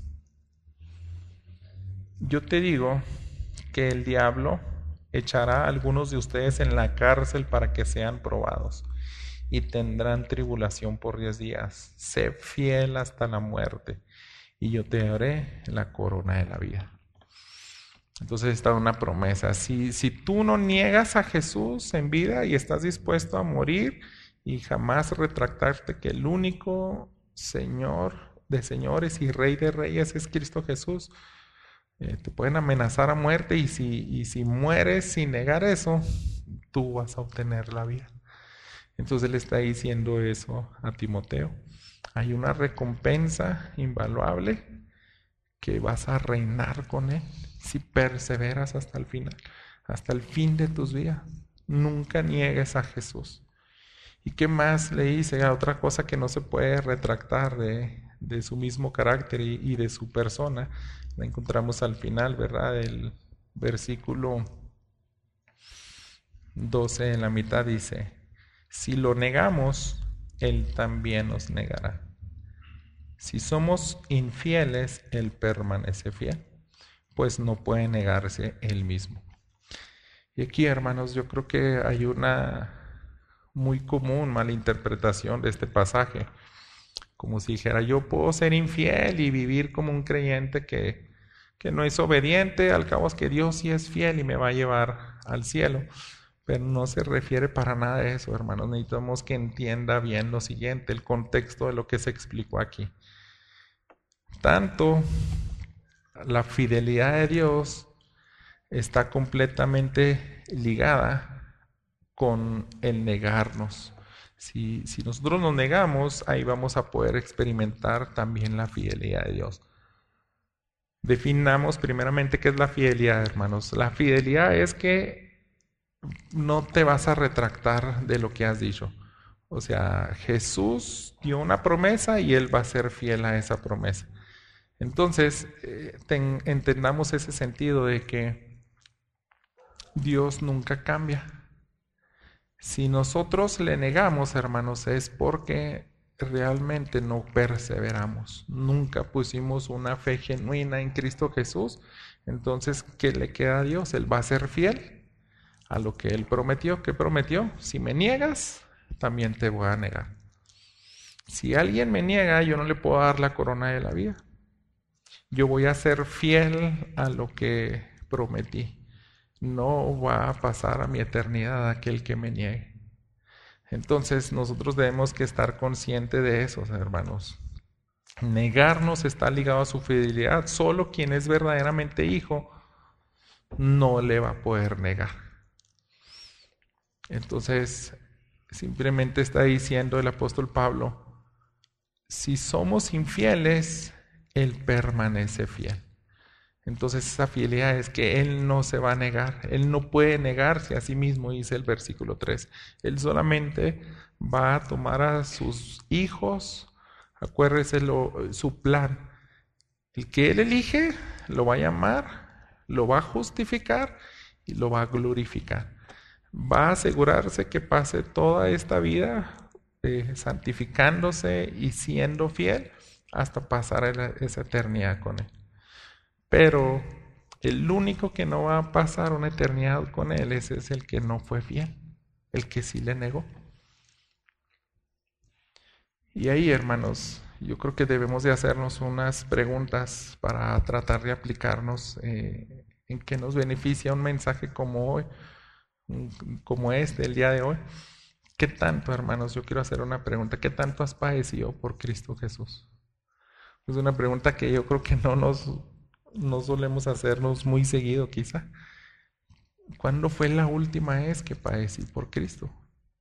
yo te digo que el diablo echará a algunos de ustedes en la cárcel para que sean probados y tendrán tribulación por 10 días. Sé fiel hasta la muerte y yo te daré la corona de la vida. Entonces está una promesa. Si tú no niegas a Jesús en vida y estás dispuesto a morir y jamás retractarte que el único Señor de señores y Rey de reyes es Cristo Jesús, te pueden amenazar a muerte y si mueres sin negar eso, tú vas a obtener la vida. Entonces le está diciendo eso a Timoteo. Hay una recompensa invaluable que vas a reinar con Él si perseveras hasta el final, hasta el fin de tus días. Nunca niegues a Jesús. ¿Y qué más le dice? Otra cosa que no se puede retractar de su mismo carácter y de su persona. La encontramos al final, ¿verdad? Del versículo 12 en la mitad dice, si lo negamos, Él también nos negará. Si somos infieles, Él permanece fiel, pues no puede negarse Él mismo. Y aquí, hermanos, yo creo que hay una muy común malinterpretación de este pasaje. Como si dijera, yo puedo ser infiel y vivir como un creyente que no es obediente, al cabo es que Dios sí es fiel y me va a llevar al cielo. Pero no se refiere para nada a eso, hermanos. Necesitamos que entienda bien lo siguiente, el contexto de lo que se explicó aquí. Tanto la fidelidad de Dios está completamente ligada con el negarnos. Si nosotros nos negamos, ahí vamos a poder experimentar también la fidelidad de Dios. Definamos primeramente qué es la fidelidad, hermanos. La fidelidad es que no te vas a retractar de lo que has dicho. O sea, Jesús dio una promesa y Él va a ser fiel a esa promesa. Entonces, entendamos ese sentido de que Dios nunca cambia. Si nosotros le negamos, hermanos, es porque realmente no perseveramos. Nunca pusimos una fe genuina en Cristo Jesús. Entonces, ¿qué le queda a Dios? Él va a ser fiel a lo que Él prometió. ¿Qué prometió? Si me niegas, también te voy a negar. Si alguien me niega, yo no le puedo dar la corona de la vida. Yo voy a ser fiel a lo que prometí. No va a pasar a mi eternidad aquel que me niegue. Entonces nosotros debemos que estar conscientes de eso, hermanos. Negarnos está ligado a su fidelidad. Solo quien es verdaderamente hijo no le va a poder negar. Entonces, simplemente está diciendo el apóstol Pablo, si somos infieles, Él permanece fiel. Entonces esa fidelidad es que Él no se va a negar. Él no puede negarse a sí mismo, dice el versículo 3. Él solamente va a tomar a sus hijos, acuérdese su plan. El que Él elige, lo va a llamar, lo va a justificar y lo va a glorificar. Va a asegurarse que pase toda esta vida santificándose y siendo fiel hasta pasar esa eternidad con Él. Pero el único que no va a pasar una eternidad con Él es el que no fue fiel, el que sí le negó. Y ahí, hermanos, yo creo que debemos de hacernos unas preguntas para tratar de aplicarnos en qué nos beneficia un mensaje como hoy, como este, el día de hoy. ¿Qué tanto, hermanos? Yo quiero hacer una pregunta. ¿Qué tanto has padecido por Cristo Jesús? Es una pregunta que yo creo que no solemos hacernos muy seguido, quizá. ¿Cuándo fue la última vez que padecí por Cristo?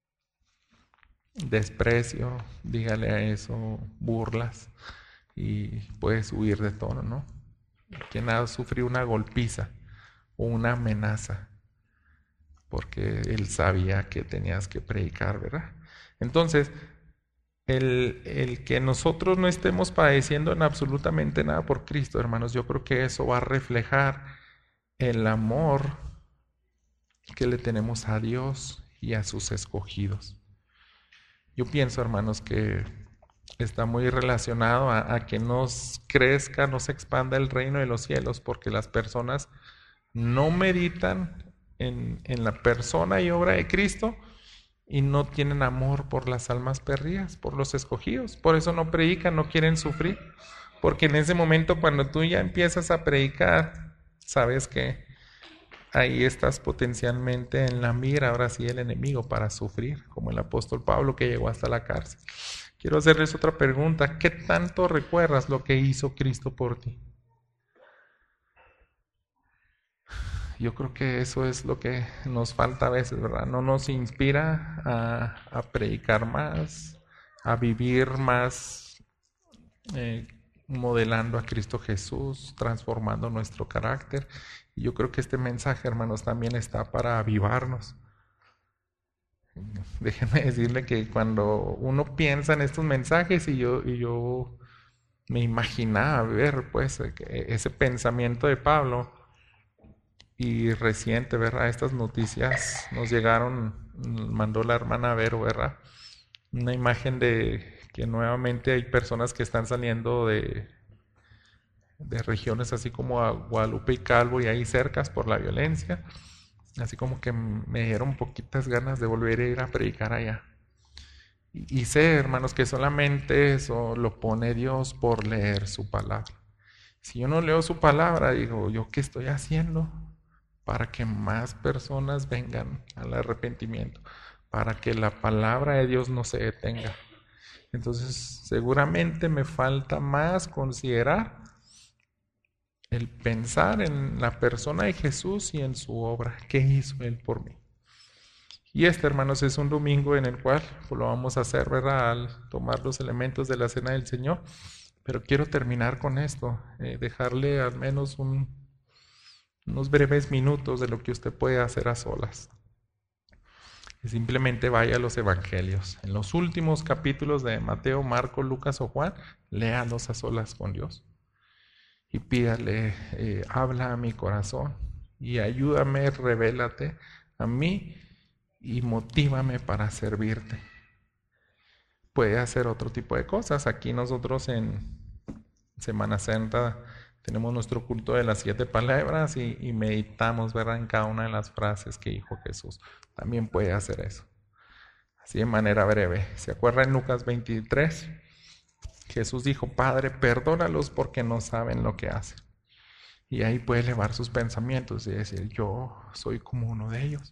Desprecio, dígale a eso, burlas, y puedes huir de todo, ¿no? ¿Quién ha sufrido una golpiza o una amenaza? Porque él sabía que tenías que predicar, ¿verdad? Entonces, el que nosotros no estemos padeciendo en absolutamente nada por Cristo, hermanos, yo creo que eso va a reflejar el amor que le tenemos a Dios y a sus escogidos. Yo pienso, hermanos, que está muy relacionado a que nos crezca, nos expanda el reino de los cielos, porque las personas no meditan en la persona y obra de Cristo y no tienen amor por las almas perdidas, por los escogidos. Por eso no predican, no quieren sufrir. Porque en ese momento, cuando tú ya empiezas a predicar, sabes que ahí estás potencialmente en la mira, ahora sí, el enemigo para sufrir, como el apóstol Pablo que llegó hasta la cárcel. Quiero hacerles otra pregunta. ¿Qué tanto recuerdas lo que hizo Cristo por ti? Yo creo que eso es lo que nos falta a veces, ¿verdad? No nos inspira a predicar más, a vivir más, modelando a Cristo Jesús, transformando nuestro carácter. Y yo creo que este mensaje, hermanos, también está para avivarnos. Déjenme decirle que cuando uno piensa en estos mensajes y yo me imaginaba ver pues ese pensamiento de Pablo. Y reciente, ¿verdad? Estas noticias nos llegaron, mandó la hermana Vero, ¿verdad? Una imagen de que nuevamente hay personas que están saliendo de regiones así como a Guadalupe y Calvo y ahí cercas por la violencia. Así como que me dieron poquitas ganas de volver a ir a predicar allá. Y sé, hermanos, que solamente eso lo pone Dios por leer su palabra. Si yo no leo su palabra, digo, ¿yo qué estoy haciendo? Para que más personas vengan al arrepentimiento, para que la palabra de Dios no se detenga. Entonces, seguramente me falta más considerar El pensar en la persona de Jesús y en su obra. ¿Qué hizo Él por mí? Y hermanos, es un domingo en el cual pues, lo vamos a hacer, ¿verdad? Al tomar los elementos de la Cena del Señor. Pero quiero terminar con esto, dejarle al menos unos breves minutos de lo que usted puede hacer a solas. Y simplemente vaya a los evangelios. En los últimos capítulos de Mateo, Marcos, Lucas o Juan, léalos a solas con Dios. Y pídale, habla a mi corazón y ayúdame, revélate a mí y motívame para servirte. Puede hacer otro tipo de cosas. Aquí nosotros en Semana Santa tenemos nuestro culto de las 7 palabras y meditamos, ¿verdad?, en cada una de las frases que dijo Jesús. También puede hacer eso. Así de manera breve. ¿Se acuerda en Lucas 23? Jesús dijo, Padre, perdónalos porque no saben lo que hacen. Y ahí puede elevar sus pensamientos y decir, yo soy como uno de ellos.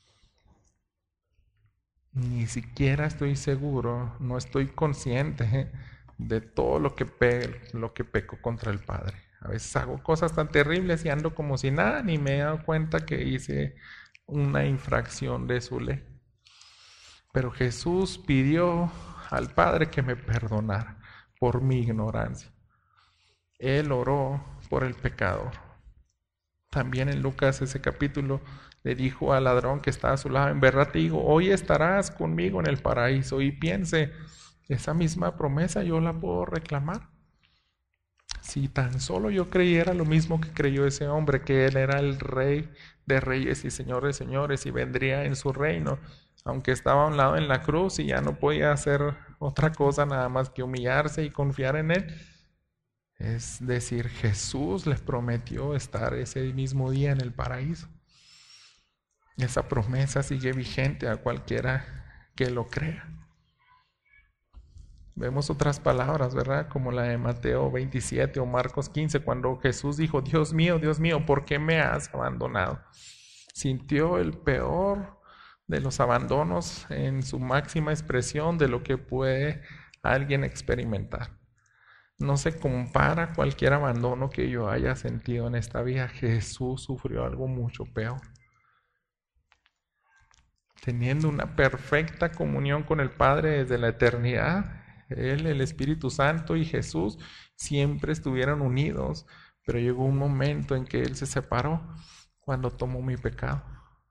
Ni siquiera estoy seguro, no estoy consciente de todo lo que peco contra el Padre. A veces hago cosas tan terribles y ando como si nada, ni me he dado cuenta que hice una infracción de su ley. Pero Jesús pidió al Padre que me perdonara por mi ignorancia. Él oró por el pecador. También en Lucas ese capítulo le dijo al ladrón que estaba a su lado, en verdad te digo, hoy estarás conmigo en el paraíso. Y piense, esa misma promesa yo la puedo reclamar. Si tan solo yo creyera lo mismo que creyó ese hombre, que él era el rey de reyes y señor de señores y vendría en su reino, aunque estaba a un lado en la cruz y ya no podía hacer otra cosa nada más que humillarse y confiar en él. Es decir, Jesús les prometió estar ese mismo día en el paraíso. Esa promesa sigue vigente a cualquiera que lo crea. Vemos otras palabras, ¿verdad? Como la de Mateo 27 o Marcos 15, cuando Jesús dijo, Dios mío, ¿por qué me has abandonado? Sintió el peor de los abandonos en su máxima expresión de lo que puede alguien experimentar. No se compara cualquier abandono que yo haya sentido en esta vida. Jesús sufrió algo mucho peor. Teniendo una perfecta comunión con el Padre desde la eternidad, Él, el Espíritu Santo y Jesús siempre estuvieron unidos, pero llegó un momento en que Él se separó cuando tomó mi pecado.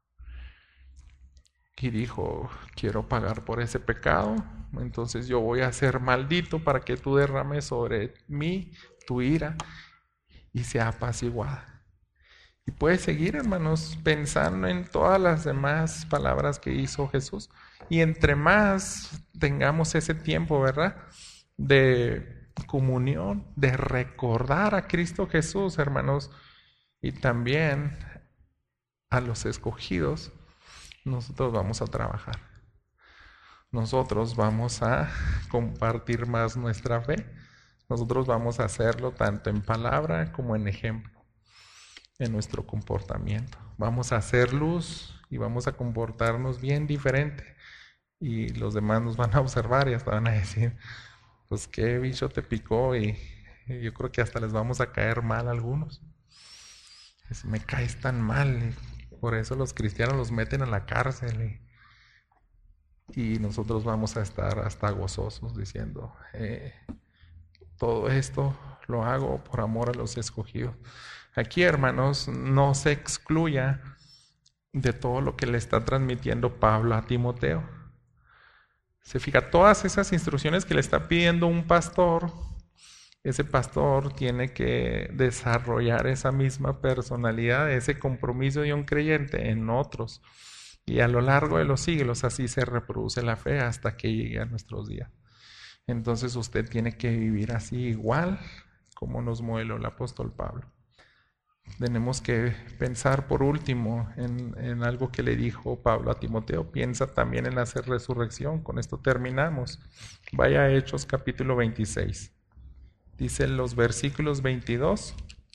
Y dijo, quiero pagar por ese pecado, entonces yo voy a ser maldito para que tú derrames sobre mí tu ira y sea apaciguada. Y puedes seguir, hermanos, pensando en todas las demás palabras que hizo Jesús. Y entre más tengamos ese tiempo, ¿verdad?, de comunión, de recordar a Cristo Jesús, hermanos, y también a los escogidos, nosotros vamos a trabajar. Nosotros vamos a compartir más nuestra fe. Nosotros vamos a hacerlo tanto en palabra como en ejemplo, en nuestro comportamiento. Vamos a hacer luz y vamos a comportarnos bien diferente. Y los demás nos van a observar y hasta van a decir, pues qué bicho te picó, y yo creo que hasta les vamos a caer mal a algunos. Me caes tan mal, y por eso los cristianos los meten a la cárcel y nosotros vamos a estar hasta gozosos diciendo, todo esto lo hago por amor a los escogidos. Aquí, hermanos, no se excluya de todo lo que le está transmitiendo Pablo a Timoteo. Se fija, todas esas instrucciones que le está pidiendo un pastor, ese pastor tiene que desarrollar esa misma personalidad, ese compromiso de un creyente en otros. Y a lo largo de los siglos así se reproduce la fe hasta que llegue a nuestros días. Entonces usted tiene que vivir así igual como nos modeló el apóstol Pablo. Tenemos que pensar por último en algo que le dijo Pablo a Timoteo. Piensa también en la resurrección. Con esto terminamos. Vaya a Hechos capítulo 26. Dice los versículos 22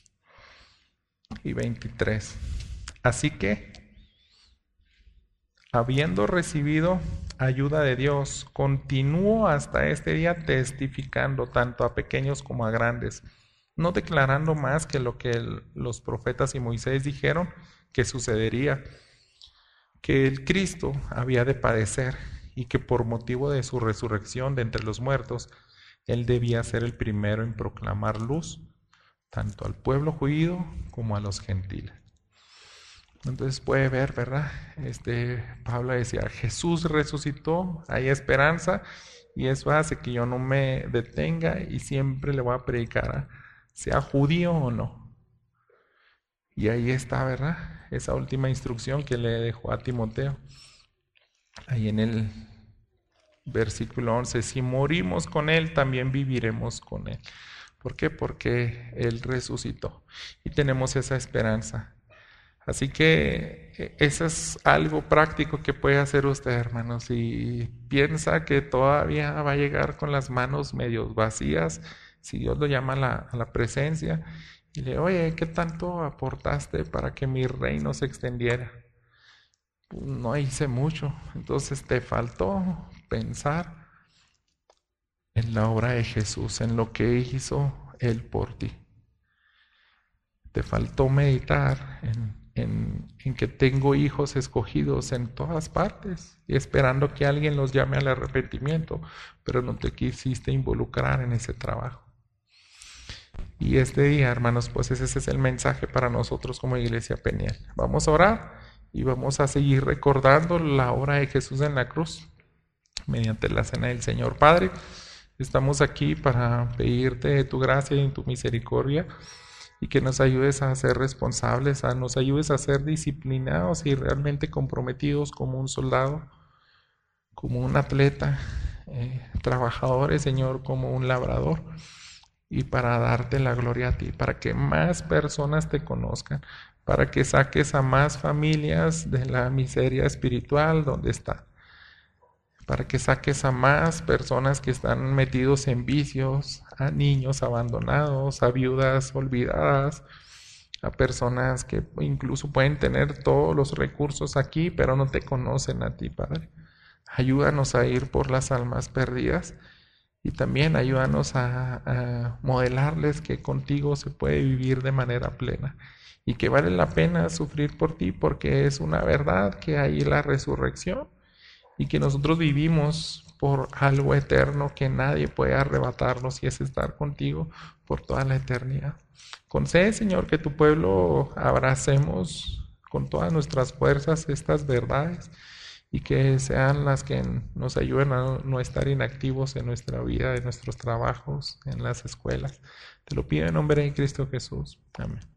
y 23. Así que, habiendo recibido ayuda de Dios, continúo hasta este día testificando tanto a pequeños como a grandes no declarando más que lo que los profetas y Moisés dijeron que sucedería, que el Cristo había de padecer y que por motivo de su resurrección de entre los muertos, Él debía ser el primero en proclamar luz, tanto al pueblo judío como a los gentiles. Entonces puede ver, ¿verdad? Pablo decía, Jesús resucitó, hay esperanza, y eso hace que yo no me detenga y siempre le voy a predicar, sea judío o no. Y ahí está, ¿verdad? Esa última instrucción que le dejó a Timoteo. Ahí en el versículo 11, si morimos con Él, también viviremos con Él. ¿Por qué? Porque Él resucitó y tenemos esa esperanza. Así que eso es algo práctico que puede hacer usted, hermano. Si piensa que todavía va a llegar con las manos medio vacías, si Dios lo llama a la presencia y le, oye, ¿qué tanto aportaste para que mi reino se extendiera? No hice mucho, entonces te faltó pensar en la obra de Jesús, en lo que hizo Él por ti. Te faltó meditar en que tengo hijos escogidos en todas partes y esperando que alguien los llame al arrepentimiento, pero no te quisiste involucrar en ese trabajo. Y este día, hermanos, pues ese es el mensaje para nosotros como Iglesia Peniel. Vamos a orar y vamos a seguir recordando la obra de Jesús en la cruz mediante la cena del Señor. Padre, estamos aquí para pedirte tu gracia y tu misericordia y que nos ayudes a ser responsables, nos ayudes a ser disciplinados y realmente comprometidos como un soldado, como un atleta, trabajadores, Señor, como un labrador, y para darte la gloria a ti, para que más personas te conozcan, para que saques a más familias de la miseria espiritual donde está, para que saques a más personas que están metidos en vicios, a niños abandonados, a viudas olvidadas, a personas que incluso pueden tener todos los recursos aquí, pero no te conocen a ti, Padre. Ayúdanos a ir por las almas perdidas y también ayúdanos a modelarles que contigo se puede vivir de manera plena y que vale la pena sufrir por ti porque es una verdad que hay la resurrección y que nosotros vivimos por algo eterno que nadie puede arrebatarnos y es estar contigo por toda la eternidad. Concede, Señor, que tu pueblo abracemos con todas nuestras fuerzas estas verdades y que sean las que nos ayuden a no estar inactivos en nuestra vida, en nuestros trabajos, en las escuelas. Te lo pido en nombre de Cristo Jesús. Amén.